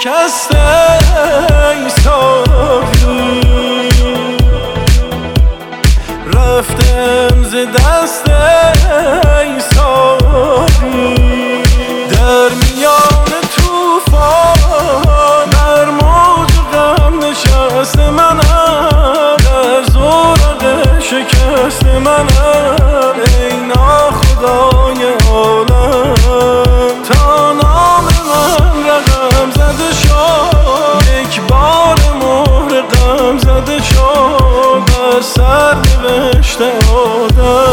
شکسته ای ساقی، رفتم ز دست ای ساقی. در میان توفان بر موج غم نشست منم، در زورق شکست منم ای ناخدای عالم. تا نام من رقم زده شد، یک بار مهر غم زده شد، بر سر نوشته آدم.